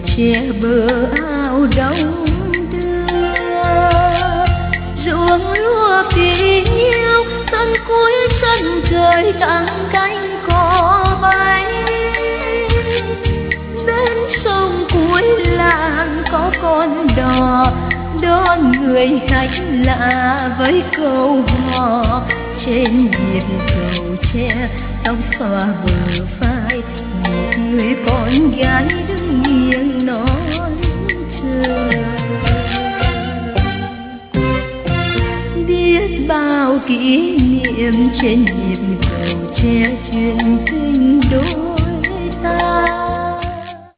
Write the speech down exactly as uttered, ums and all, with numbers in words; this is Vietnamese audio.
tre bờ ao đông đưa, ruộng lúa kỳ nhiêu sân cuối sân trời tặng cánh cò bay. Bên sông cuối làng có con đò đón người khách lạ với câu hò. Trên nhịp cầu tre tóc xõa bờ vai, một người con gái đứng nghiêng nói chờ. Biết bao kỷ niệm trên nhịp cầu tre chuyện tình